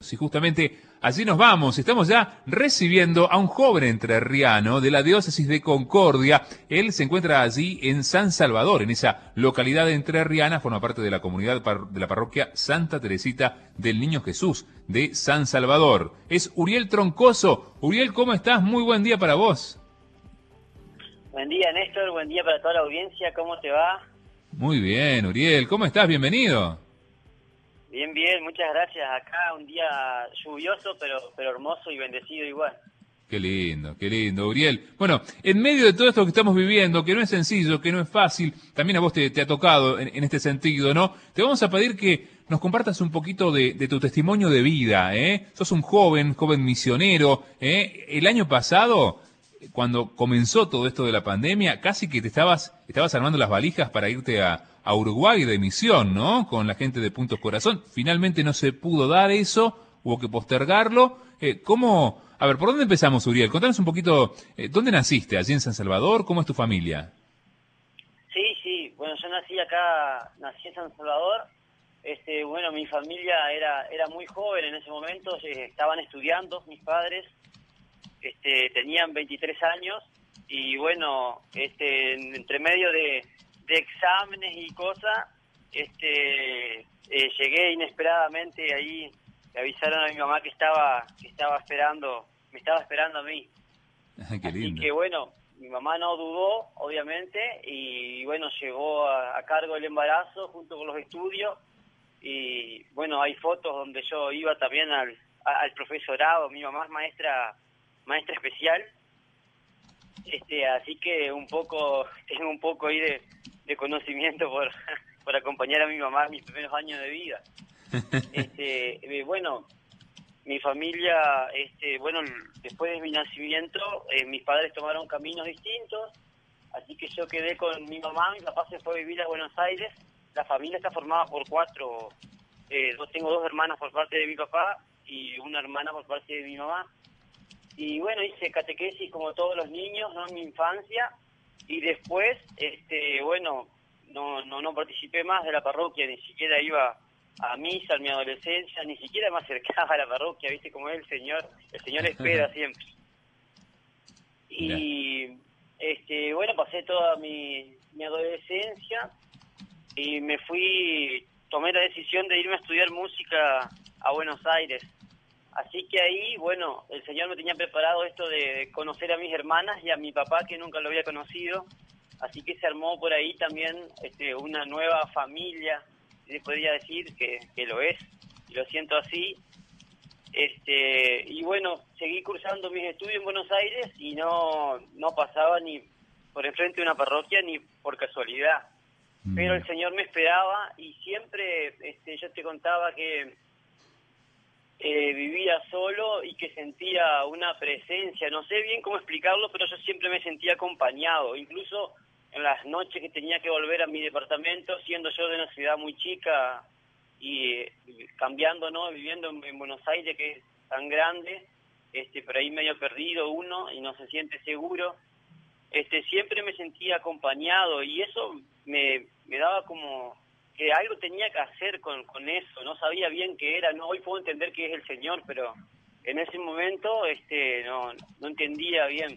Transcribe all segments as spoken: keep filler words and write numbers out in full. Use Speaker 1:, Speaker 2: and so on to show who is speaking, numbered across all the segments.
Speaker 1: Jesús. Y justamente así nos vamos. Estamos ya recibiendo a un joven entrerriano de la diócesis de Concordia. Él se encuentra allí en San Salvador, en esa localidad entrerriana, forma parte de la comunidad de la parroquia Santa Teresita del Niño Jesús de San Salvador. Es Uriel Troncoso. Uriel, ¿cómo estás? Muy buen día para vos.
Speaker 2: Buen día, Néstor. Buen día para toda la audiencia. ¿Cómo te va?
Speaker 1: Muy bien, Uriel. ¿Cómo estás? Bienvenido.
Speaker 2: Bien, bien. Muchas gracias. Acá un día lluvioso, pero, pero hermoso y bendecido igual.
Speaker 1: Qué lindo, qué lindo, Uriel. Bueno, en medio de todo esto que estamos viviendo, que no es sencillo, que no es fácil, también a vos te, te ha tocado en, en este sentido, ¿no? Te vamos a pedir que nos compartas un poquito de, de tu testimonio de vida, ¿eh? Sos un joven, joven misionero, ¿eh? El año pasado, cuando comenzó todo esto de la pandemia, casi que te estabas, estabas armando las valijas para irte a, a Uruguay de misión, ¿no? Con la gente de Puntos Corazón. Finalmente no se pudo dar eso, hubo que postergarlo. Eh, ¿Cómo...? A ver, ¿por dónde empezamos, Uriel? Contanos un poquito, eh, ¿dónde naciste? ¿Allí en San Salvador? ¿Cómo es tu familia?
Speaker 2: Sí, sí. Bueno, yo nací acá, nací en San Salvador. Este, bueno, mi familia era era muy joven en ese momento. Eh, estaban estudiando mis padres. Este, tenían veintitrés años. Y bueno, este, entre medio de, de exámenes y cosas, este, eh, llegué inesperadamente ahí. Le avisaron a mi mamá que estaba que estaba esperando, me estaba esperando a mí.
Speaker 1: Qué lindo.
Speaker 2: Así que bueno, mi mamá no dudó, obviamente, y bueno, llegó a, a cargo el embarazo junto con los estudios. Y bueno, hay fotos donde yo iba también al, a, al profesorado. Mi mamá es maestra, maestra especial. Este, así que un poco, tengo un poco ahí de, de conocimiento por, por acompañar a mi mamá en mis primeros años de vida. Este, eh, bueno, mi familia, este, bueno, después de mi nacimiento, eh, mis padres tomaron caminos distintos, así que yo quedé con mi mamá. Mi papá se fue a vivir a Buenos Aires. La familia está formada por cuatro, eh, yo tengo dos hermanas por parte de mi papá y una hermana por parte de mi mamá. Y bueno, hice catequesis como todos los niños, ¿no? En mi infancia, y después, este, bueno, no, no, no participé más de la parroquia, ni siquiera iba a misa en mi adolescencia, ni siquiera me acercaba a la parroquia, viste cómo es el Señor, el Señor espera siempre. Y este bueno, pasé toda mi, mi adolescencia y me fui, tomé la decisión de irme a estudiar música a Buenos Aires. Así que ahí, bueno, el Señor me tenía preparado esto de conocer a mis hermanas y a mi papá, que nunca lo había conocido, así que se armó por ahí también este, una nueva familia. Se podría decir que, que lo es, y lo siento así. Este, y bueno, seguí cursando mis estudios en Buenos Aires y no, no pasaba ni por enfrente de una parroquia ni por casualidad. Mm. Pero el Señor me esperaba y siempre este, yo te contaba que eh, vivía solo y que sentía una presencia. No sé bien cómo explicarlo, pero yo siempre me sentía acompañado, incluso en las noches que tenía que volver a mi departamento, siendo yo de una ciudad muy chica y, y cambiando, ¿no? Viviendo en, en Buenos Aires, que es tan grande, este, por ahí medio perdido uno y no se siente seguro. Este, siempre me sentía acompañado y eso me, me daba como que algo tenía que hacer con, con eso. No sabía bien qué era, no, hoy puedo entender que es el Señor, pero en ese momento este, no, no entendía bien.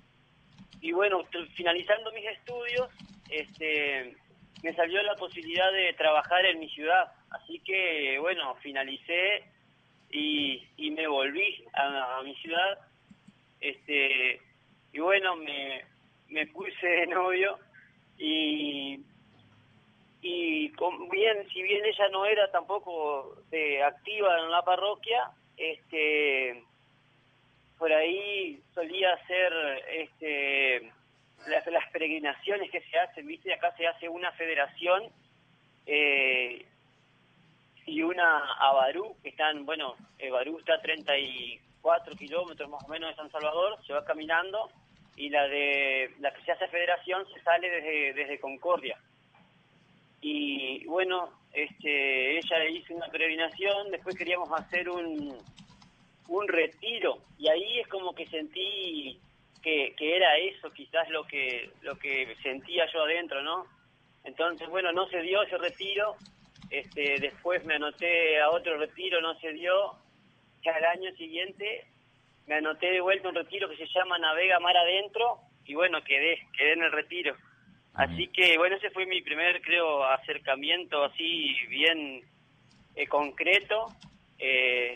Speaker 2: Y bueno, finalizando mis estudios, este, me salió la posibilidad de trabajar en mi ciudad. Así que, bueno, finalicé y, y me volví a, a mi ciudad. Este, y bueno, me, me puse de novio y, y con, bien, si bien ella no era tampoco de, activa en la parroquia, este... por ahí solía hacer este, las, las peregrinaciones que se hacen, ¿viste? Acá se hace una federación eh, y una a Barú, que están, bueno, eh, Barú está a treinta y cuatro kilómetros más o menos de San Salvador, se va caminando, y la de la que se hace federación se sale desde, desde Concordia. Y bueno, este, ella hizo una peregrinación, después queríamos hacer un... un retiro, y ahí es como que sentí que, que era eso quizás lo que lo que sentía yo adentro, ¿no? Entonces, bueno, no se dio ese retiro, este después me anoté a otro retiro, no se dio, Y al año siguiente me anoté de vuelta un retiro que se llama Navega Mar Adentro, y bueno, quedé, quedé en el retiro. Así que, bueno, ese fue mi primer, creo, acercamiento así bien eh, concreto. Eh,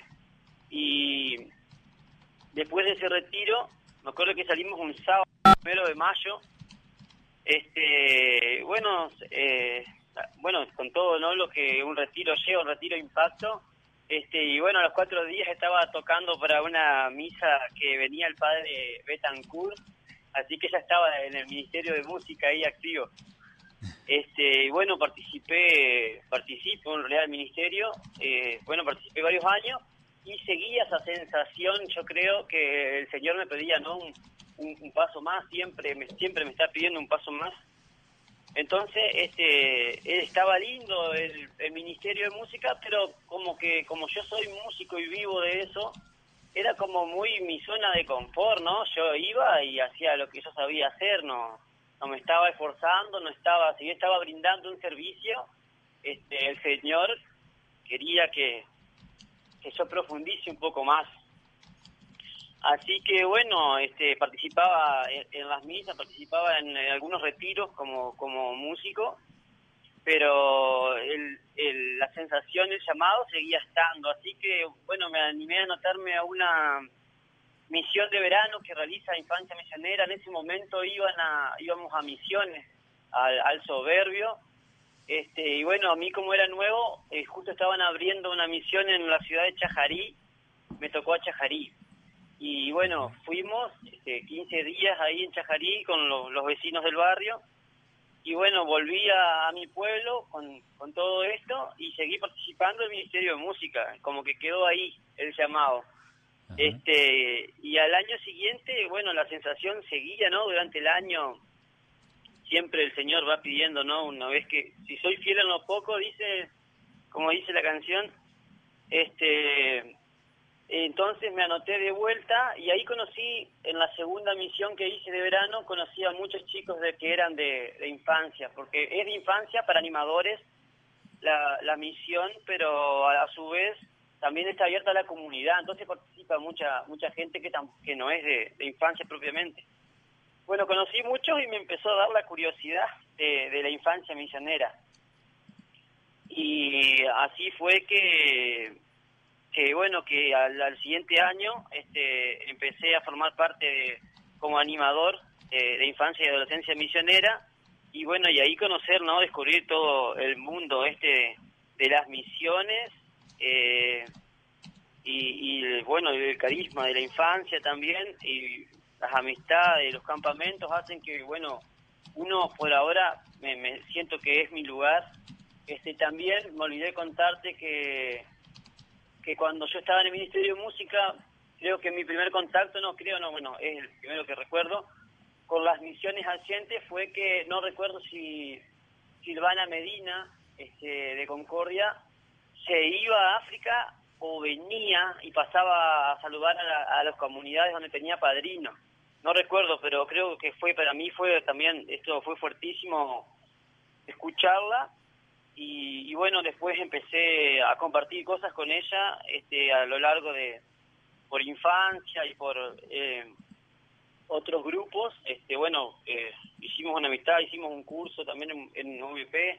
Speaker 2: y después de ese retiro, me acuerdo que salimos un sábado, primero de mayo. Este, bueno, eh, bueno, con todo, ¿no? Lo que un retiro lleva, un retiro impacto. Este, y bueno, a los cuatro días estaba tocando para una misa que venía el padre Betancourt, así que ya estaba en el Ministerio de Música ahí activo. Este, y bueno, participé, participo en realidad del ministerio, eh, bueno, participé varios años y seguía esa sensación, yo creo que el Señor me pedía, ¿no? Un, un, un paso más, siempre me, siempre me está pidiendo un paso más. Entonces, este, estaba lindo el, el Ministerio de Música, pero como que, como yo soy músico y vivo de eso, era como muy mi zona de confort, ¿no? Yo iba y hacía lo que yo sabía hacer, no, no me estaba esforzando, no estaba, si yo estaba brindando un servicio, este, el Señor quería que, que yo profundice un poco más. Así que bueno, este, participaba en, en las misas, participaba en, en algunos retiros como, como músico, pero el, el, la sensación, el llamado seguía estando. Así que bueno, me animé a anotarme a una misión de verano que realiza Infancia Misionera. En ese momento iban a, íbamos a misiones, al, al Soberbio. Este, y bueno, a mí como era nuevo, eh, justo estaban abriendo una misión en la ciudad de Chajarí, me tocó a Chajarí. Y bueno, fuimos este, quince días ahí en Chajarí con lo, los vecinos del barrio. Y bueno, volví a, a mi pueblo con, con todo esto y seguí participando en el Ministerio de Música, como que quedó ahí el llamado. Ajá. Este, y al año siguiente, bueno, la sensación seguía, ¿no? Durante el año siempre el Señor va pidiendo, ¿no? Una vez que, si soy fiel en lo poco, dice, como dice la canción, este... Entonces me anoté de vuelta y ahí conocí, en la segunda misión que hice de verano, conocí a muchos chicos de que eran de, de infancia, porque es de infancia para animadores la, la misión, pero a, a su vez también está abierta a la comunidad, entonces participa mucha mucha gente que, tam, que no es de, de infancia propiamente. Bueno, conocí muchos y me empezó a dar la curiosidad de, de la infancia misionera. Y así fue que... que bueno, que al, al siguiente año este, empecé a formar parte de, como animador eh, de infancia y adolescencia misionera, y bueno, y ahí conocer, ¿no? Descubrir todo el mundo este de, de las misiones, eh, y, y bueno, el carisma de la infancia también, y las amistades, los campamentos hacen que, bueno, uno por ahora me, me siento que es mi lugar. Este, también me olvidé contarte que que cuando yo estaba en el Ministerio de Música, creo que mi primer contacto, no creo, no, bueno, es el primero que recuerdo, con las misiones asientes fue que, no recuerdo si Silvana Medina, este, de Concordia, se iba a África o venía y pasaba a saludar a, la, a las comunidades donde tenía padrino. No recuerdo, pero creo que fue, para mí fue también, esto fue fuertísimo escucharla. Y, y bueno, después empecé a compartir cosas con ella este, a lo largo de, por infancia y por eh, otros grupos. Este, bueno, eh, hicimos una amistad, hicimos un curso también en, en U V P.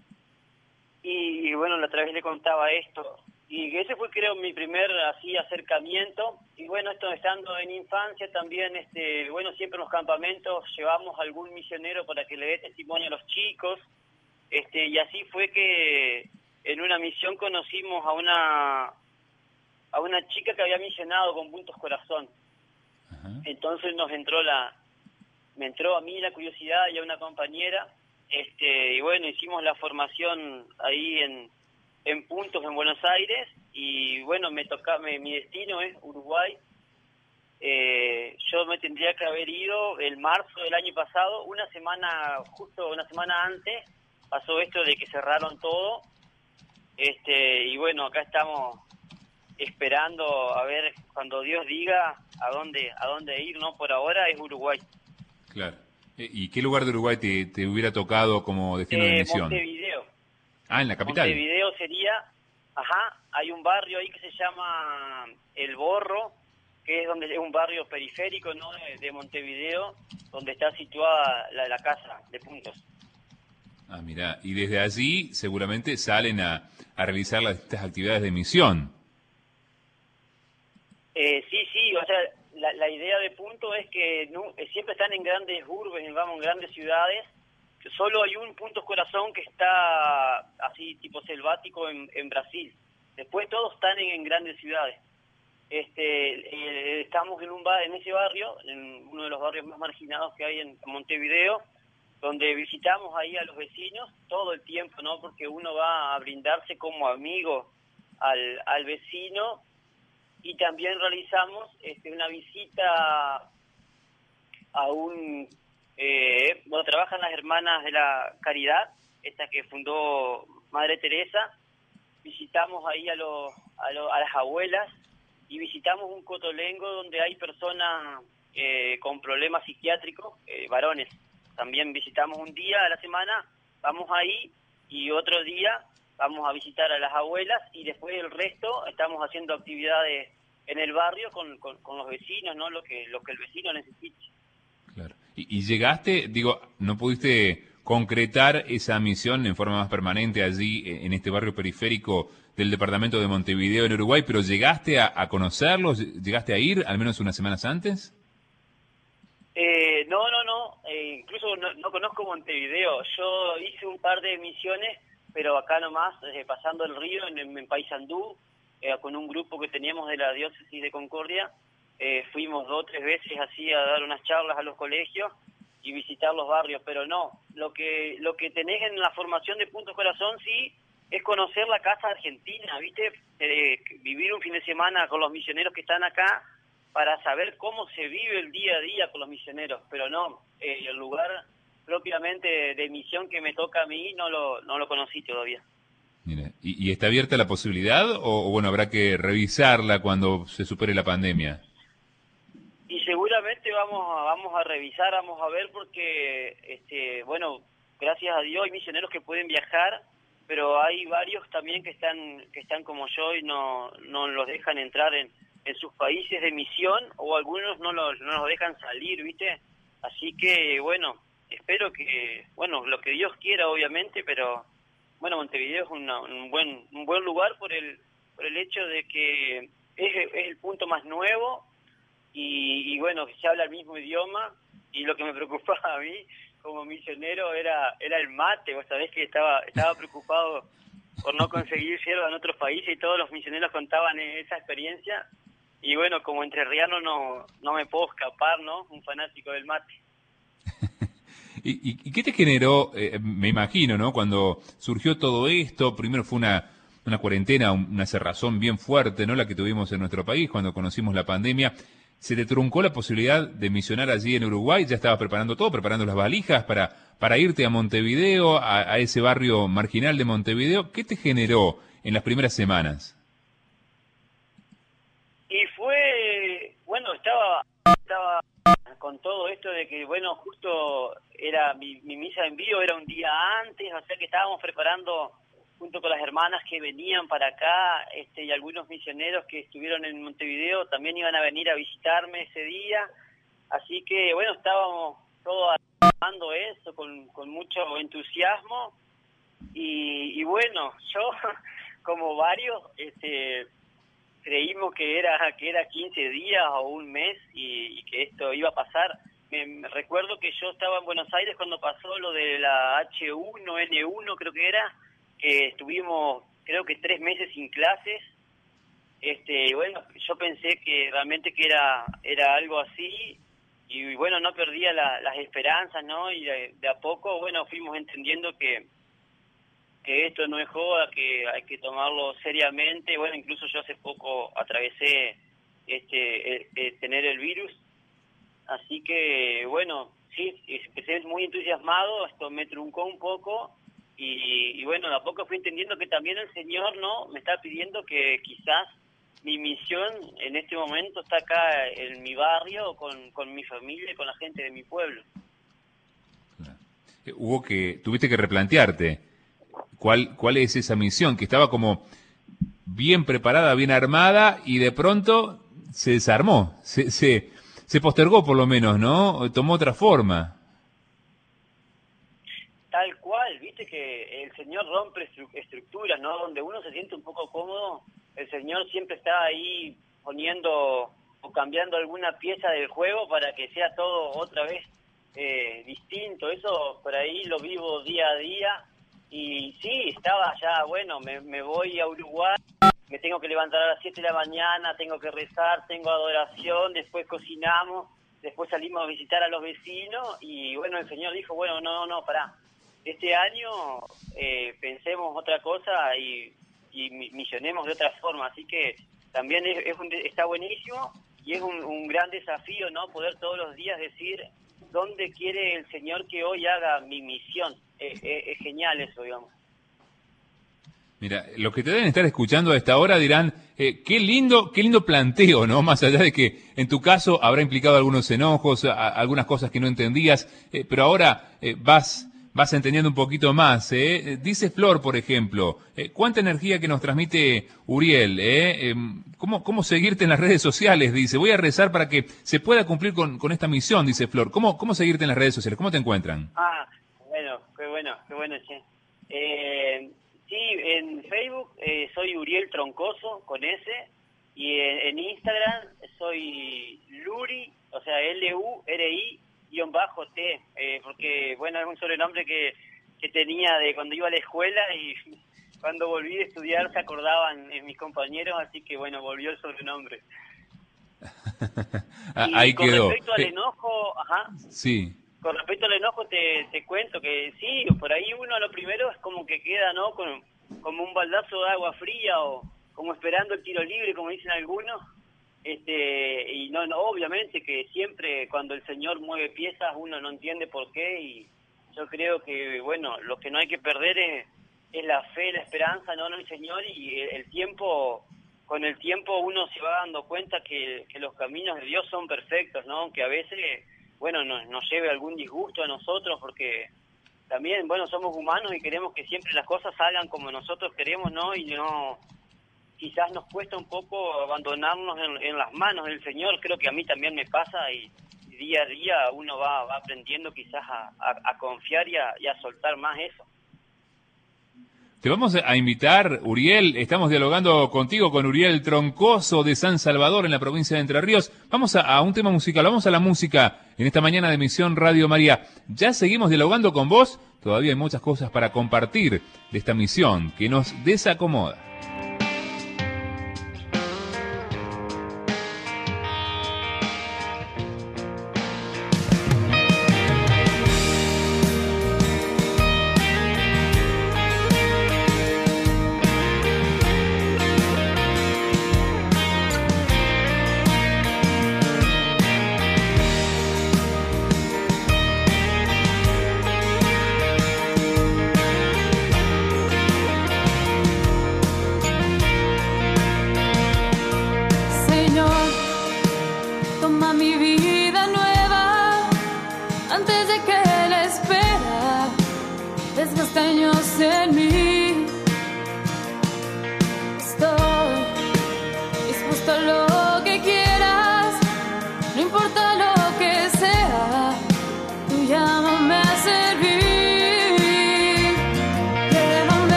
Speaker 2: Y, y bueno, a través le contaba esto. Y ese fue, creo, mi primer así acercamiento. Y bueno, esto estando en infancia también, este, bueno, siempre en los campamentos llevamos a algún misionero para que le dé testimonio a los chicos. Este, y así fue que en una misión conocimos a una a una chica que había misionado con Puntos Corazón. Ajá. Entonces nos entró la me entró a mí la curiosidad y a una compañera, este, y bueno, hicimos la formación ahí en en Puntos en Buenos Aires, y bueno, me toca me, mi destino es Uruguay. Eh, yo me tendría que haber ido el marzo del año pasado, una semana justo una semana antes pasó esto de que cerraron todo, este, y bueno, acá estamos esperando a ver cuando Dios diga a dónde a dónde ir, ¿no? Por ahora es Uruguay.
Speaker 1: Claro. ¿Y qué lugar de Uruguay te, te hubiera tocado como destino eh, de misión?
Speaker 2: Montevideo.
Speaker 1: Ah, en la capital.
Speaker 2: Montevideo sería, ajá, hay un barrio ahí que se llama El Borro, que es donde es un barrio periférico, ¿no?, de, de Montevideo, donde está situada la, la casa de Puntos.
Speaker 1: Ah, mirá, y desde allí seguramente salen a, a realizar las, estas actividades de misión.
Speaker 2: Eh, sí, sí, o sea, la, la idea de Punto es que no, eh, siempre están en grandes urbes, vamos, en grandes ciudades. Solo hay un Puntos Corazón que está así tipo selvático en, en Brasil. Después todos están en, en grandes ciudades. Este, eh, estamos en un bar, en ese barrio, en uno de los barrios más marginados que hay en Montevideo, donde visitamos ahí a los vecinos todo el tiempo, ¿no? Porque uno va a brindarse como amigo al, al vecino, y también realizamos este, una visita a un... Eh, bueno, trabajan las hermanas de la Caridad, esta que fundó Madre Teresa. Visitamos ahí a, los, a, los, a las abuelas, y visitamos un cotolengo donde hay personas eh, con problemas psiquiátricos, eh, varones. También visitamos un día a la semana, vamos ahí, y otro día vamos a visitar a las abuelas, y después el resto estamos haciendo actividades en el barrio con, con, con los vecinos, ¿no? Lo que, lo que el vecino necesite.
Speaker 1: Claro. Y, y llegaste, digo, no pudiste concretar esa misión en forma más permanente allí en este barrio periférico del departamento de Montevideo en Uruguay, pero ¿llegaste a, a conocerlos? ¿Llegaste a ir al menos unas semanas antes?
Speaker 2: Eh, no, no, no, eh, incluso no, no conozco Montevideo. Yo hice un par de misiones, pero acá nomás, eh, pasando el río, en, en Paysandú, eh, con un grupo que teníamos de la diócesis de Concordia. Eh, fuimos dos o tres veces así a dar unas charlas a los colegios y visitar los barrios, pero no, lo que lo que tenés en la formación de Puntos Corazón sí es conocer la Casa Argentina, ¿viste? Eh, vivir un fin de semana con los misioneros que están acá para saber cómo se vive el día a día con los misioneros, pero no, eh, el lugar propiamente de, de misión que me toca a mí no lo, no lo conocí todavía.
Speaker 1: Mira, ¿y, y está abierta la posibilidad o, o bueno, habrá que revisarla cuando se supere la pandemia?
Speaker 2: Y seguramente vamos a, vamos a revisar, vamos a ver, porque, este, bueno, gracias a Dios hay misioneros que pueden viajar, pero hay varios también que están que están como yo y no no los dejan entrar en, en sus países de misión, o algunos no los, no los dejan salir, ¿viste? Así que, bueno, espero que, bueno, lo que Dios quiera, obviamente, pero, bueno, Montevideo es una, un buen un buen lugar por el por el hecho de que es, es el punto más nuevo. Y, y bueno, que se habla el mismo idioma, y lo que me preocupaba a mí como misionero era era el mate. Vos sabés que estaba estaba preocupado por no conseguir yerba en otros países, y todos los misioneros contaban esa experiencia, y bueno, como entrerriano no no me puedo escapar, ¿no? Un fanático del mate.
Speaker 1: ¿Y, y, y qué te generó, eh, me imagino, ¿no? Cuando surgió todo esto, primero fue una, una cuarentena, una cerrazón bien fuerte, ¿no? La que tuvimos en nuestro país cuando conocimos la pandemia. ¿Se te truncó la posibilidad de misionar allí en Uruguay? ¿Ya estabas preparando todo, preparando las valijas para, para irte a Montevideo, a, a ese barrio marginal de Montevideo? ¿Qué te generó en las primeras semanas?
Speaker 2: Y fue, bueno, estaba, estaba con todo esto de que, bueno, justo era mi, mi misa de envío era un día antes, o sea que estábamos preparando junto con las hermanas que venían para acá, este, y algunos misioneros que estuvieron en Montevideo también iban a venir a visitarme ese día, así que bueno, estábamos todos haciendo eso con, con mucho entusiasmo, y, y bueno, yo como varios este, creímos que era que era quince días o un mes y, y que esto iba a pasar. Me, me recuerdo que yo estaba en Buenos Aires cuando pasó lo de la hache uno ene uno, creo que era, que estuvimos creo que tres meses sin clases. Este, bueno, yo pensé que realmente que era era algo así, y bueno, no perdía la, las esperanzas, ¿no? Y de, de a poco, bueno, fuimos entendiendo que que esto no es joda, que hay que tomarlo seriamente. Bueno, incluso yo hace poco atravesé este el, el tener el virus, así que bueno, sí, empecé muy entusiasmado, esto me truncó un poco. Y, y bueno, de a poco fui entendiendo que también el Señor, ¿no?, me está pidiendo que quizás mi misión en este momento está acá en mi barrio, con, con mi familia y con la gente de mi pueblo.
Speaker 1: Claro. Eh, hubo que, tuviste que replantearte cuál, cuál es esa misión, que estaba como bien preparada, bien armada, y de pronto se desarmó, se, se, se postergó por lo menos, ¿no? Tomó otra forma.
Speaker 2: Tal cual, viste que el Señor rompe estru- estructuras, ¿no? Donde uno se siente un poco cómodo, el Señor siempre está ahí poniendo o cambiando alguna pieza del juego para que sea todo otra vez eh, distinto. Eso por ahí lo vivo día a día. Y sí, estaba ya, bueno, me, me voy a Uruguay, me tengo que levantar a las siete de la mañana, tengo que rezar, tengo adoración, después cocinamos, después salimos a visitar a los vecinos y bueno, el Señor dijo, bueno, no, no, pará. Este año eh, pensemos otra cosa y, y misionemos de otra forma, así que también es, es un, está buenísimo y es un, un gran desafío, ¿no? Poder todos los días decir dónde quiere el Señor que hoy haga mi misión. Es, es, es genial eso, digamos.
Speaker 1: Mira, los que te deben estar escuchando a esta hora dirán, eh, qué lindo, qué lindo planteo, ¿no? Más allá de que en tu caso habrá implicado algunos enojos, a, algunas cosas que no entendías, eh, pero ahora eh, vas... vas entendiendo un poquito más, ¿eh? Dice Flor, por ejemplo, eh, ¿cuánta energía que nos transmite Uriel? ¿eh? Eh, ¿cómo, ¿Cómo seguirte en las redes sociales? Dice, voy a rezar para que se pueda cumplir con, con esta misión, dice Flor. ¿Cómo, ¿Cómo seguirte en las redes sociales? ¿Cómo te encuentran?
Speaker 2: Ah, bueno, qué bueno, qué bueno, che. Eh, sí, en Facebook eh, soy Uriel Troncoso, con S, y en, en Instagram soy Luri, o sea, L U R I, guión bajo T, eh, porque bueno, es un sobrenombre que, que tenía de cuando iba a la escuela y cuando volví a estudiar se acordaban eh, mis compañeros, así que bueno, volvió el sobrenombre.
Speaker 1: Ahí
Speaker 2: y con
Speaker 1: quedó.
Speaker 2: respecto al enojo, ajá,
Speaker 1: sí.
Speaker 2: Con respecto al enojo te, te cuento que sí, por ahí uno a lo primero es como que queda, ¿no? Con, como un baldazo de agua fría o como esperando el tiro libre, como dicen algunos. Este, y no, no, obviamente que siempre cuando el Señor mueve piezas uno no entiende por qué, y yo creo que, bueno, lo que no hay que perder es, es la fe, la esperanza, no, no el Señor, y el, el tiempo, con el tiempo uno se va dando cuenta que, que los caminos de Dios son perfectos, ¿no? Aunque a veces, bueno, nos, nos lleve algún disgusto a nosotros, porque también, bueno, somos humanos y queremos que siempre las cosas salgan como nosotros queremos, ¿no? Y no... quizás nos cuesta un poco abandonarnos en, en las manos del Señor. Creo que a mí también me pasa y, y día a día uno va, va aprendiendo quizás a, a, a confiar y a, y a soltar más eso.
Speaker 1: Te vamos a invitar, Uriel, estamos dialogando contigo con Uriel Troncoso de San Salvador en la provincia de Entre Ríos. Vamos a, a un tema musical, vamos a la música en esta mañana de Misión Radio María. Ya seguimos dialogando con vos, todavía hay muchas cosas para compartir de esta misión que nos desacomoda.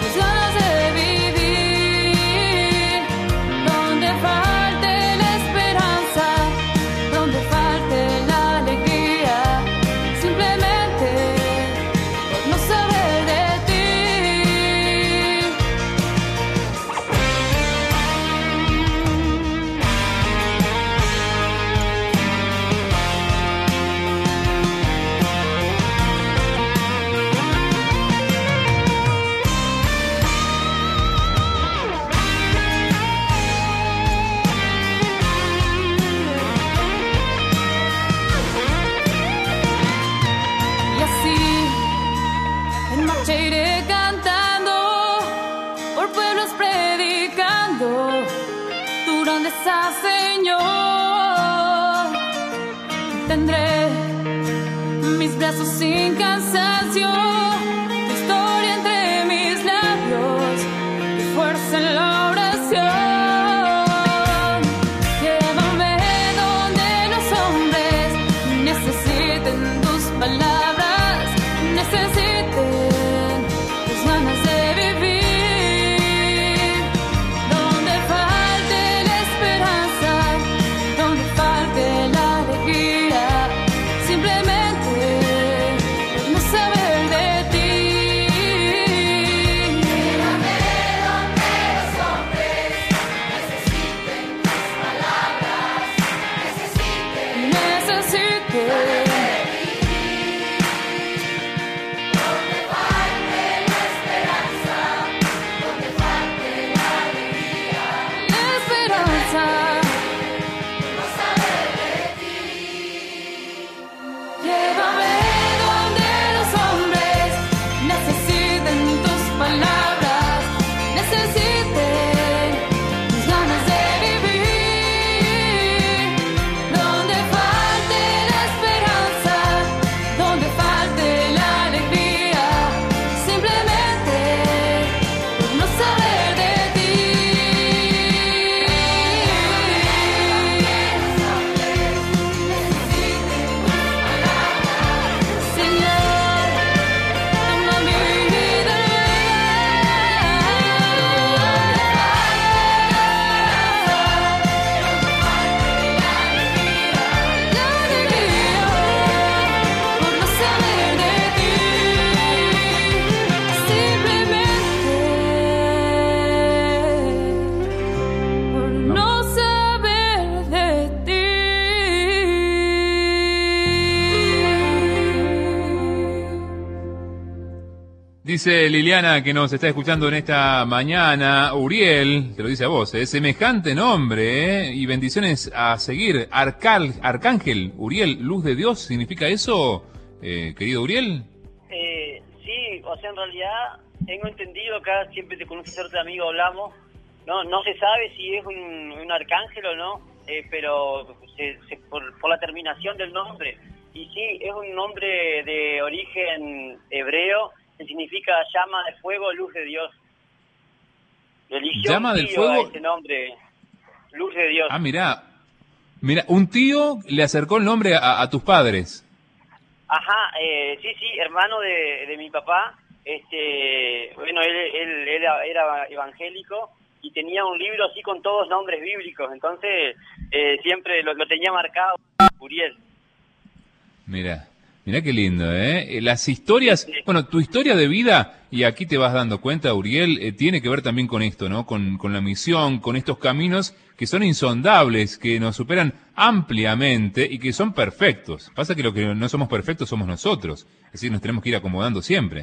Speaker 3: Donde falte la esperanza. proclamando tu grandeza, Señor. Tendré mis brazos sin cansancio, tu historia entre mis labios, tu fuerza en la oración. Llévame donde los hombres necesiten tus palabras, necesiten tus ganas de vivir. Donde falte la esperanza, donde falte la alegría, simplemente por no saber de ti. Llévame donde los hombres necesiten tus palabras, necesiten, necesiten.
Speaker 1: Dice Liliana, que nos está escuchando en esta mañana, Uriel, te lo dice a vos, ¿eh? Semejante nombre, ¿eh? Y bendiciones a seguir. Arcal, Arcángel, Uriel, luz de Dios, ¿significa eso, eh, querido Uriel?
Speaker 2: Eh, sí, o sea, en realidad tengo entendido, acá siempre te conoce cierto amigo, hablamos, no no se sabe si es un, un arcángel o no, eh, pero se, se, por, por la terminación del nombre, y sí, es un nombre de origen hebreo, que significa llama de fuego, luz de Dios. Eligió
Speaker 1: llama
Speaker 2: un
Speaker 1: del
Speaker 2: tío
Speaker 1: fuego.
Speaker 2: a ese nombre, luz de Dios.
Speaker 1: Ah, mirá, mira, un tío le acercó el nombre a, a tus padres.
Speaker 2: Ajá, eh, sí, sí, hermano de, de mi papá. Este, bueno, él, él, él era, era evangélico y tenía un libro así con todos nombres bíblicos. Entonces, eh, siempre lo, lo tenía marcado, Uriel.
Speaker 1: Mira. Mirá qué lindo, ¿eh? Las historias, bueno, tu historia de vida, y aquí te vas dando cuenta, Uriel, eh, tiene que ver también con esto, ¿no? Con, con la misión, con estos caminos que son insondables, que nos superan ampliamente y que son perfectos. Pasa que lo que no somos perfectos somos nosotros, es decir, nos tenemos que ir acomodando siempre.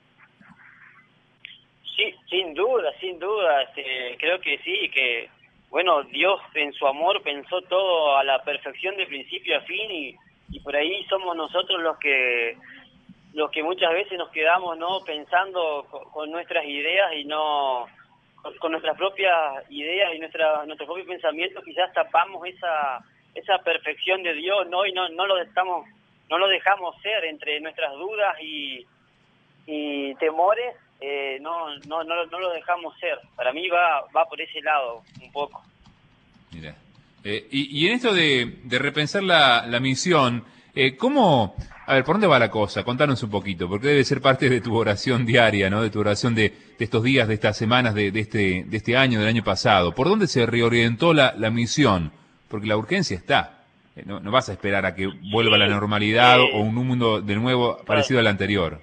Speaker 2: Sí, sin duda, sin duda, este, creo que sí, que, bueno, Dios en su amor pensó todo a la perfección de principio a fin y... y por ahí somos nosotros los que los que muchas veces nos quedamos no pensando con, con nuestras ideas y no con, con nuestras propias ideas y nuestra nuestros propios pensamientos, quizás tapamos esa esa perfección de Dios, no y no no lo estamos no lo dejamos ser entre nuestras dudas y y temores, eh, no no no no lo dejamos ser. Para mí va va por ese lado un poco.
Speaker 1: Mira. Eh, y, y en esto de, de repensar la, la misión, eh, ¿cómo, a ver, por dónde va la cosa? Contanos un poquito, porque debe ser parte de tu oración diaria, ¿no? De tu oración de, de estos días, de estas semanas, de, de este de este año, del año pasado. ¿Por dónde se reorientó la, la misión? Porque la urgencia está. Eh, no, no vas a esperar a que vuelva
Speaker 2: Sí,
Speaker 1: la normalidad
Speaker 2: eh,
Speaker 1: o un mundo de nuevo parecido al anterior.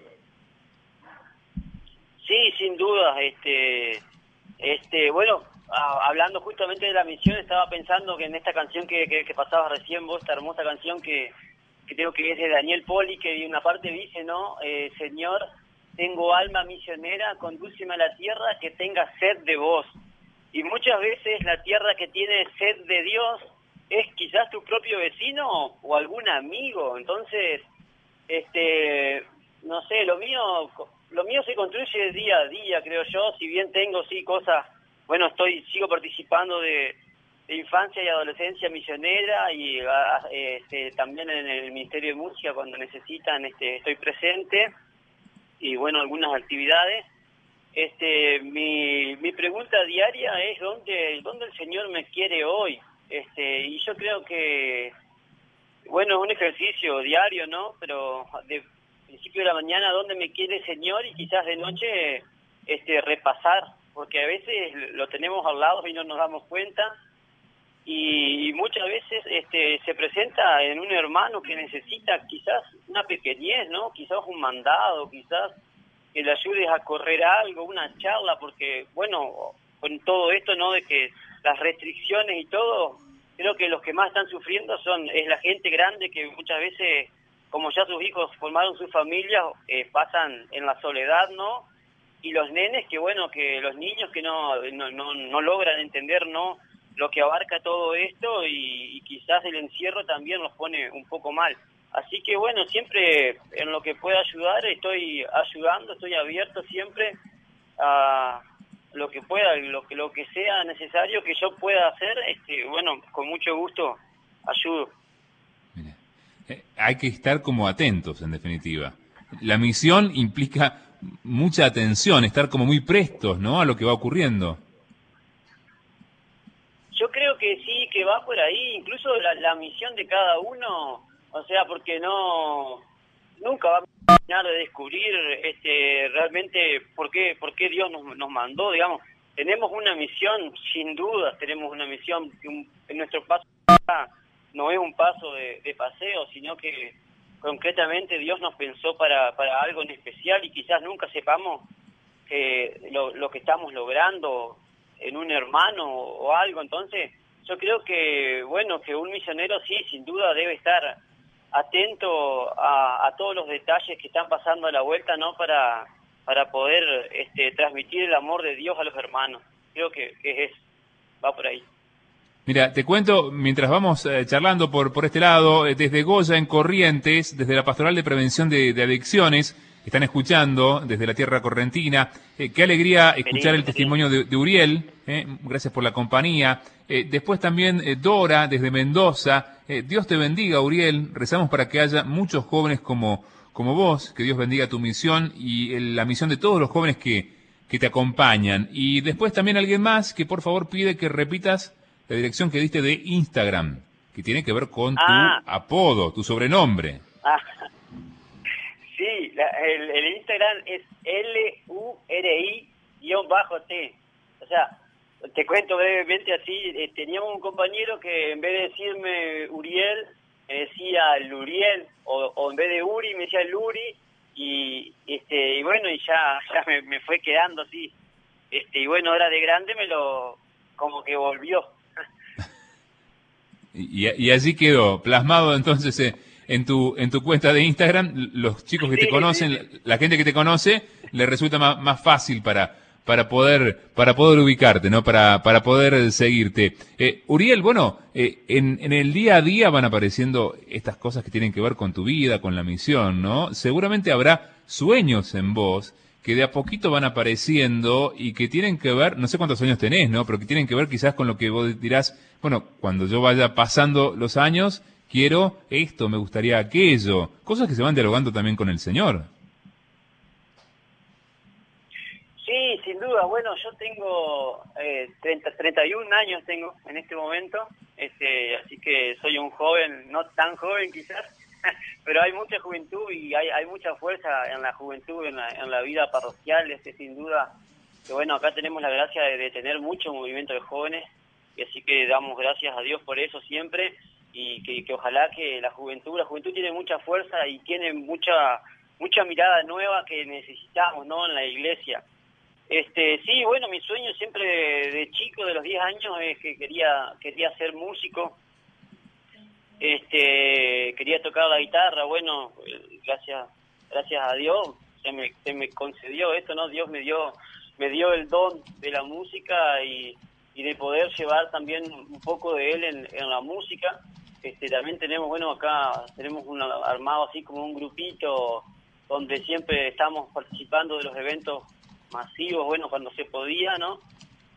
Speaker 2: Sí, sin duda, este, este, bueno, a, hablando justamente de la misión, estaba pensando que en esta canción que, que, que pasabas recién vos, esta hermosa canción que, que creo que es de Daniel Poli, que en una parte dice, ¿no? Eh, Señor, tengo alma misionera, condúceme a la tierra que tenga sed de vos. Y muchas veces la tierra que tiene sed de Dios es quizás tu propio vecino o algún amigo. Entonces, este, no sé, lo mío, lo mío se construye día a día, creo yo. Si bien tengo sí cosas bueno, estoy sigo participando de, de infancia y adolescencia misionera y a, este, también en el Ministerio de Música cuando necesitan este, estoy presente y bueno, algunas actividades. Este, mi, mi pregunta diaria es ¿dónde, dónde el Señor me quiere hoy? Este, y yo creo que, bueno, es un ejercicio diario, ¿no? Pero de principio de la mañana, ¿dónde me quiere el Señor? Y quizás de noche este, repasar, porque a veces lo tenemos al lado y no nos damos cuenta. Y, y muchas veces este, se presenta en un hermano que necesita quizás una pequeñez, ¿no? Quizás un mandado, quizás que le ayudes a correr algo, una charla, porque, bueno, con todo esto, ¿no?, de que las restricciones y todo, creo que los que más están sufriendo son es la gente grande que muchas veces, como ya sus hijos formaron su familia, eh, pasan en la soledad, ¿no? Y los nenes que, bueno, que los niños que no no, no, no logran entender, ¿no?, lo que abarca todo esto y, y quizás el encierro también los pone un poco mal. Así que bueno, siempre en lo que pueda ayudar estoy ayudando, estoy abierto siempre a lo que pueda, lo que lo que sea necesario que yo pueda hacer, este, bueno, con mucho gusto ayudo.
Speaker 1: Mira, eh, hay que estar como atentos, en definitiva. La misión implica mucha atención, estar como muy prestos, ¿no?, a lo que va ocurriendo.
Speaker 2: Yo creo que sí, que va por ahí, incluso la, la misión de cada uno. O sea, porque no nunca va a terminar de descubrir este realmente por qué por qué Dios nos, nos mandó, digamos. Tenemos una misión, sin duda, tenemos una misión que un, en nuestro paso no es un paso de, de paseo, sino que concretamente Dios nos pensó para, para algo en especial y quizás nunca sepamos que lo, lo que estamos logrando en un hermano o algo. Entonces, yo creo que, bueno, que un misionero sí, sin duda debe estar atento a, a todos los detalles que están pasando a la vuelta, ¿no?, para para poder este, transmitir el amor de Dios a los hermanos. Creo que, que es va por ahí.
Speaker 1: Mira, te cuento, mientras vamos eh, charlando por por este lado, eh, desde Goya en Corrientes, desde la Pastoral de Prevención de, de Adicciones, están escuchando desde la tierra correntina. Eh, qué alegría escuchar el testimonio de, de Uriel, eh, gracias por la compañía. Eh, después también eh, Dora, desde Mendoza. Eh, Dios te bendiga, Uriel. Rezamos para que haya muchos jóvenes como, como vos, que Dios bendiga tu misión y el, la misión de todos los jóvenes que, que te acompañan. Y después también alguien más que por favor pide que repitas la dirección que diste de Instagram, que tiene que ver con
Speaker 2: ah.
Speaker 1: tu apodo, tu sobrenombre.
Speaker 2: Ah. Sí, la, el, el Instagram es L U R I-T. O sea, te cuento brevemente así, eh, teníamos un compañero que en vez de decirme Uriel, me decía Luriel, o, o en vez de Uri me decía Luri, y este y bueno, y ya ya me, me fue quedando así. Este y bueno, ahora de grande me lo como que volvió.
Speaker 1: Y, y así quedó, plasmado entonces eh, en tu en tu cuenta de Instagram. Los chicos que
Speaker 2: Sí,
Speaker 1: te conocen,
Speaker 2: sí, sí.
Speaker 1: la gente que te conoce, le resulta más, más fácil para para poder para poder ubicarte, ¿no? Para para poder seguirte. Eh, Uriel, bueno, eh, en en el día a día van apareciendo estas cosas que tienen que ver con tu vida, con la misión, ¿no? Seguramente habrá sueños en vos que de a poquito van apareciendo y que tienen que ver, no sé cuántos años tenés, ¿no? Pero que tienen que ver quizás con lo que vos dirás, bueno, cuando yo vaya pasando los años, quiero esto, me gustaría aquello. Cosas que se van dialogando también con el Señor.
Speaker 2: Sí, sin duda. Bueno, yo tengo eh, treinta, treinta y un años tengo en este momento, este, así que soy un joven, no tan joven quizás, pero hay mucha juventud y hay, hay mucha fuerza en la juventud, en la, en la vida parroquial, este, sin duda. Que bueno, acá tenemos la gracia de, de tener mucho movimiento de jóvenes, y así que damos gracias a Dios por eso siempre, y que, que ojalá que la juventud, la juventud tiene mucha fuerza y tiene mucha mucha mirada nueva que necesitamos, ¿no?, en la iglesia. Este, sí, bueno, mi sueño siempre de, de chico, de los diez años, es que quería quería ser músico. Este, quería tocar la guitarra. Bueno, gracias gracias a Dios se me se me concedió esto, ¿no? Dios me dio me dio el don de la música y, y de poder llevar también un poco de él en, en la música. Este, también tenemos, bueno, acá tenemos un armado así como un grupito donde siempre estamos participando de los eventos masivos, bueno, cuando se podía, ¿no?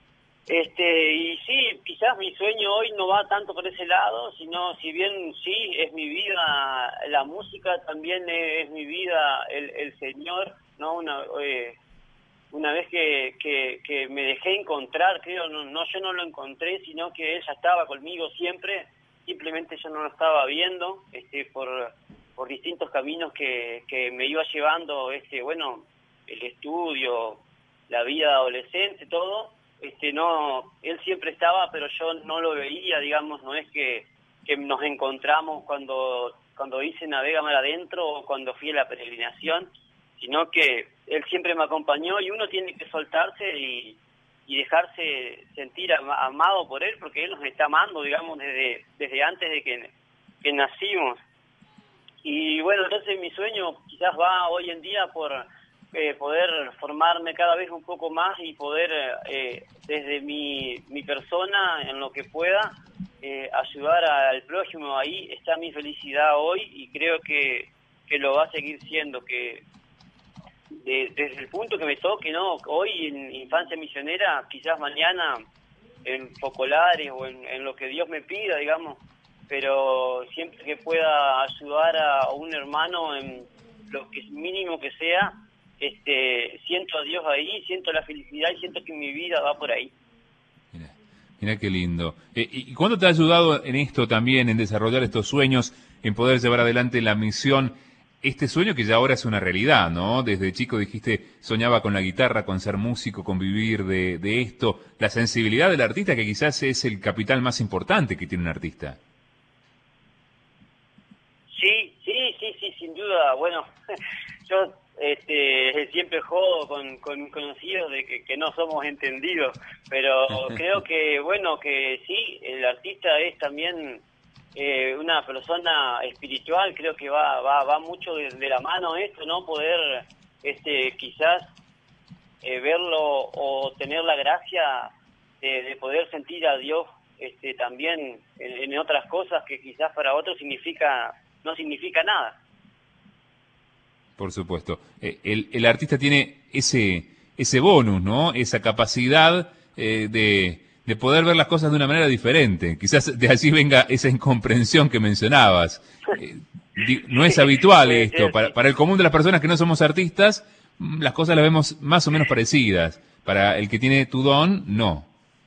Speaker 2: Este, y sí, quizás mi sueño hoy no va tanto por ese lado, sino si bien sí, es mi vida la música, también es, es mi vida el, el Señor, ¿no? Una, eh, una vez que, que, que me dejé encontrar, creo, no, no, yo no lo encontré, sino que Él ya estaba conmigo siempre, simplemente yo no lo estaba viendo, este, por, por distintos caminos que, que me iba llevando, este, bueno, el estudio, la vida adolescente, todo. Este, no, él siempre estaba, pero yo no lo veía, digamos, no es que, que nos encontramos cuando cuando hice Navega Mar Adentro o cuando fui a la peregrinación, sino que él siempre me acompañó y uno tiene que soltarse y, y dejarse sentir am amado por él, porque él nos está amando, digamos, desde desde antes de que, que nacimos. Y bueno, entonces mi sueño quizás va hoy en día por Eh, poder formarme cada vez un poco más y poder, eh, desde mi, mi persona, en lo que pueda, eh, ayudar al prójimo. Ahí está mi felicidad hoy y creo que, que lo va a seguir siendo, que de, desde el punto que me toque, ¿no? Hoy en Infancia Misionera, quizás mañana en Focolares o en, en lo que Dios me pida, digamos, pero siempre que pueda ayudar a un hermano en lo que mínimo que sea, Este, siento a Dios ahí, siento la felicidad y siento que mi vida va por ahí.
Speaker 1: Mira, mira qué lindo. Eh, ¿Y cuánto te ha ayudado en esto también, en desarrollar estos sueños, en poder llevar adelante la misión? Este sueño que ya ahora es una realidad, ¿no? Desde chico dijiste, soñaba con la guitarra, con ser músico, con vivir de, de esto. La sensibilidad del artista, que quizás es el capital más importante que tiene un artista.
Speaker 2: Sí, sí, sí, sí, sin duda. Bueno, yo... Este, siempre jodo con, con mis conocidos de que, que no somos entendidos, pero creo que, bueno, que sí, el artista es también eh, una persona espiritual, creo que va va va mucho de, de la mano esto, ¿no? Poder, este, quizás eh, verlo o tener la gracia de, de poder sentir a Dios, este, también en, en otras cosas que quizás para otros significa no significa nada.
Speaker 1: Por supuesto. Eh, el, el artista tiene ese ese bonus, ¿no? Esa capacidad eh, de, de poder ver las cosas de una manera diferente. Quizás de allí venga esa incomprensión que mencionabas. Eh, di, no es habitual esto. Para, para el común de las personas que no somos artistas, las cosas las vemos más o menos parecidas. Para el que tiene tu don, no.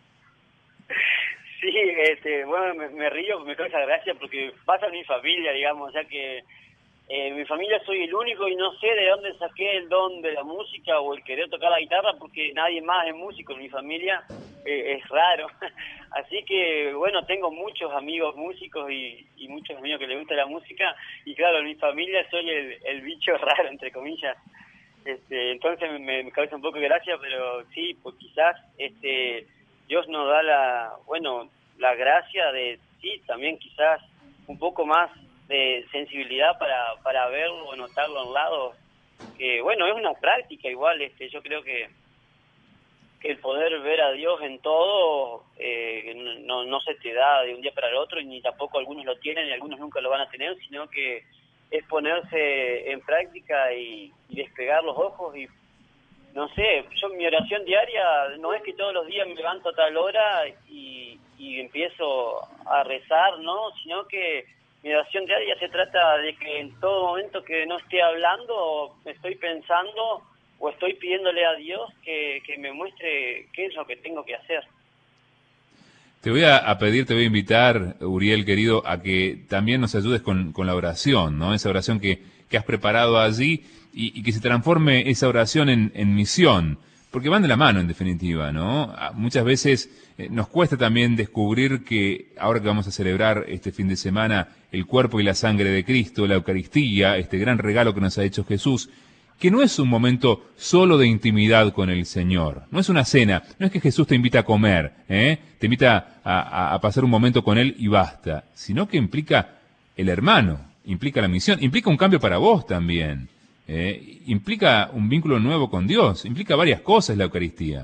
Speaker 2: Sí, este, bueno, me, me río, me causa gracia porque pasa en mi familia, digamos, ya que Eh, en mi familia soy el único y no sé de dónde saqué el don de la música o el querer tocar la guitarra, porque nadie más es músico en mi familia, eh, es raro. Así que, bueno, tengo muchos amigos músicos y, y muchos amigos que les gusta la música, y claro, en mi familia soy el, el bicho raro, entre comillas. Este, entonces me, me causa un poco de gracia, pero sí, pues quizás este Dios nos da la, bueno, la gracia de, sí, también quizás un poco más de sensibilidad para para verlo o notarlo a un lado, que bueno, es una práctica igual. Este yo creo que que el poder ver a Dios en todo eh, no no se te da de un día para el otro, y ni tampoco algunos lo tienen y algunos nunca lo van a tener, sino que es ponerse en práctica y, y despegar los ojos. Y no sé, yo mi oración diaria no es que todos los días me levanto a tal hora y, y empiezo a rezar, no, sino que mi oración diaria se trata de que en todo momento que no esté hablando, estoy pensando o estoy pidiéndole a Dios que, que me muestre qué es lo que tengo que hacer.
Speaker 1: Te voy a, a pedir, te voy a invitar, Uriel, querido, a que también nos ayudes con, con la oración, ¿no? Esa oración que, que has preparado allí y, y que se transforme esa oración en, en misión, porque van de la mano, en definitiva, ¿no? Muchas veces eh, nos cuesta también descubrir que, ahora que vamos a celebrar este fin de semana el cuerpo y la sangre de Cristo, la Eucaristía, este gran regalo que nos ha hecho Jesús, que no es un momento solo de intimidad con el Señor, no es una cena, no es que Jesús te invita a comer, ¿eh? te invita a, a, a pasar un momento con Él y basta, sino que implica el hermano, implica la misión, implica un cambio para vos también, ¿eh? implica un vínculo nuevo con Dios, implica varias cosas la Eucaristía.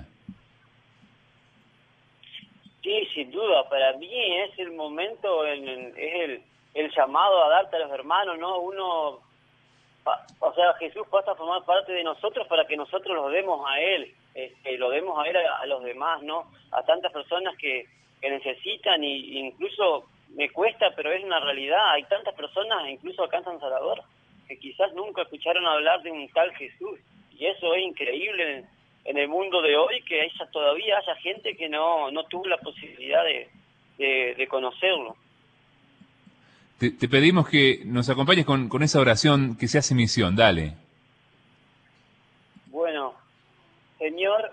Speaker 2: Sí, sin duda, para mí es el momento, el, es el, el llamado a darte a los hermanos, ¿no? Uno... O sea, Jesús pasa a formar parte de nosotros para que nosotros los demos a Él. este, lo demos a ver a, a los demás, ¿no? A tantas personas que, que necesitan y incluso me cuesta, pero es una realidad. Hay tantas personas, incluso acá en San Salvador, que quizás nunca escucharon hablar de un tal Jesús. Y eso es increíble en, en el mundo de hoy, que haya, todavía haya gente que no, no tuvo la posibilidad de, de, de conocerlo.
Speaker 1: Te, te pedimos que nos acompañes con, con esa oración que se hace misión, dale.
Speaker 2: Bueno, Señor,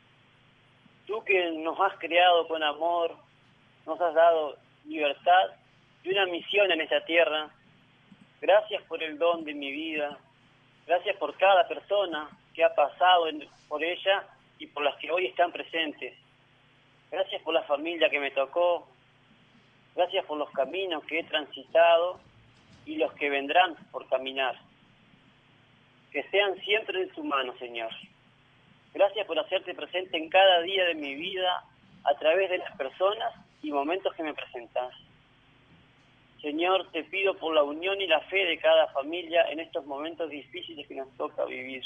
Speaker 2: tú que nos has creado con amor, nos has dado libertad y una misión en esta tierra, gracias por el don de mi vida, gracias por cada persona que ha pasado en, por ella y por las que hoy están presentes. Gracias por la familia que me tocó, gracias por los caminos que he transitado y los que vendrán por caminar. Que sean siempre en tu mano, Señor. Gracias por hacerte presente en cada día de mi vida a través de las personas y momentos que me presentas. Señor, te pido por la unión y la fe de cada familia en estos momentos difíciles que nos toca vivir.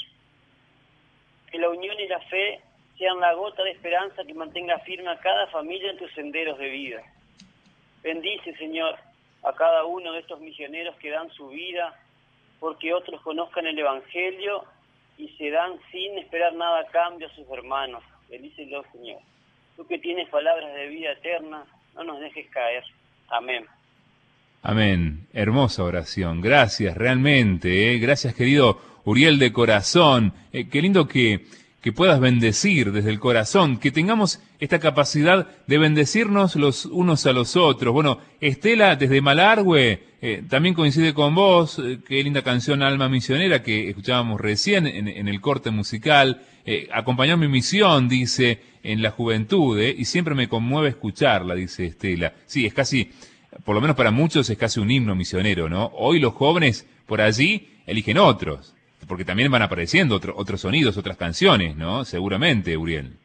Speaker 2: Que la unión y la fe sean la gota de esperanza que mantenga firme a cada familia en tus senderos de vida. Bendice, Señor, a cada uno de estos misioneros que dan su vida porque otros conozcan el Evangelio y se dan sin esperar nada a cambio a sus hermanos. Bendícelo, Señor. Tú que tienes palabras de vida eterna, no nos dejes caer. Amén.
Speaker 1: Amén. Hermosa oración. Gracias, realmente. ¿eh? Gracias, querido Uriel de corazón. Eh, qué lindo que, que puedas bendecir desde el corazón, que tengamos esta capacidad de bendecirnos los unos a los otros. Bueno, Estela desde Malargüe eh, también coincide con vos. Eh, qué linda canción Alma Misionera que escuchábamos recién en, en el corte musical. Eh, acompañó mi misión, dice, en la juventud, ¿eh? Y siempre me conmueve escucharla, dice Estela. Sí, es casi, por lo menos para muchos, es casi un himno misionero, ¿no? Hoy los jóvenes por allí eligen otros, porque también van apareciendo otro, otros sonidos, otras canciones, ¿no? Seguramente, Uriel.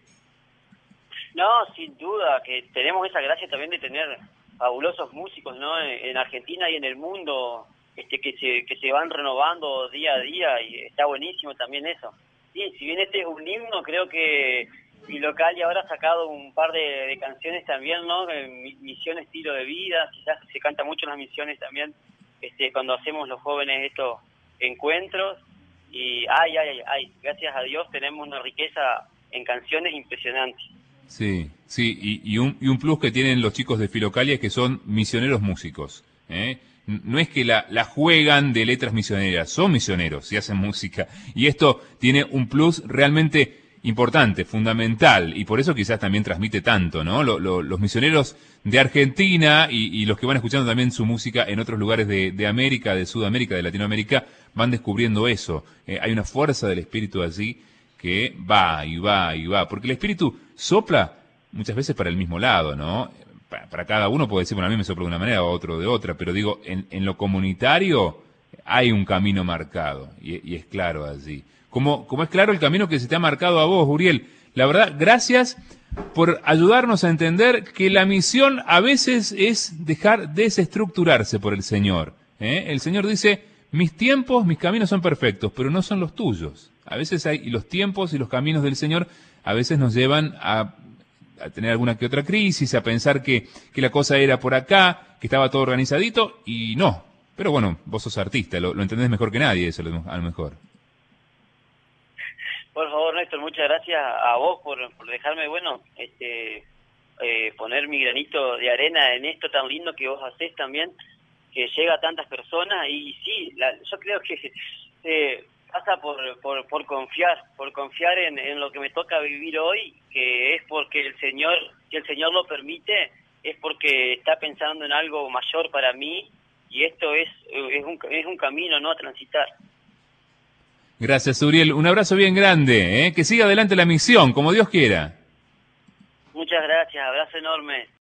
Speaker 2: No, sin duda, que tenemos esa gracia también de tener fabulosos músicos, ¿no? En, en Argentina y en el mundo, este, que se, que se van renovando día a día, y está buenísimo también eso. Sí, si bien este es un himno, creo que mi local y ahora ha sacado un par de, de canciones también, ¿no? Misión estilo de vida, quizás se canta mucho en las misiones también, este, cuando hacemos los jóvenes estos encuentros, y ay, ay, ay, ay, gracias a Dios tenemos una riqueza en canciones impresionante.
Speaker 1: Sí, sí, y, y, un, y un plus que tienen los chicos de Filocalia es que son misioneros músicos, ¿eh? No es que la, la juegan de letras misioneras, son misioneros y hacen música. Y esto tiene un plus realmente importante, fundamental, y por eso quizás también transmite tanto, ¿no? Lo, lo, los misioneros de Argentina y, y los que van escuchando también su música en otros lugares de, de América, de Sudamérica, de Latinoamérica, van descubriendo eso. Eh, hay una fuerza del espíritu allí que va y va y va, porque el espíritu sopla muchas veces para el mismo lado, ¿no? Para, para cada uno puede decir, bueno, a mí me sopla de una manera, a otro de otra, pero digo, en, en lo comunitario hay un camino marcado, y, y es claro allí. Como, como es claro el camino que se te ha marcado a vos, Uriel. La verdad, gracias por ayudarnos a entender que la misión a veces es dejar desestructurarse por el Señor, ¿eh? El Señor dice, mis tiempos, mis caminos son perfectos, pero no son los tuyos. A veces hay, y los tiempos y los caminos del Señor a veces nos llevan a, a tener alguna que otra crisis, a pensar que, que la cosa era por acá, que estaba todo organizadito, y no. Pero bueno, vos sos artista, lo, lo entendés mejor que nadie eso, a lo mejor.
Speaker 2: Por favor, Néstor, muchas gracias a vos por, por dejarme, bueno, este, eh, poner mi granito de arena en esto tan lindo que vos hacés también, que llega a tantas personas. Y sí, la, yo creo que eh, pasa por, por, por confiar, por confiar en, en lo que me toca vivir hoy, que es porque el Señor, si el Señor lo permite, es porque está pensando en algo mayor para mí, y esto es, es, un, es un camino, ¿no?, a transitar.
Speaker 1: Gracias, Uriel. Un abrazo bien grande, ¿eh? Que siga adelante la misión, como Dios quiera.
Speaker 2: Muchas gracias, abrazo enorme.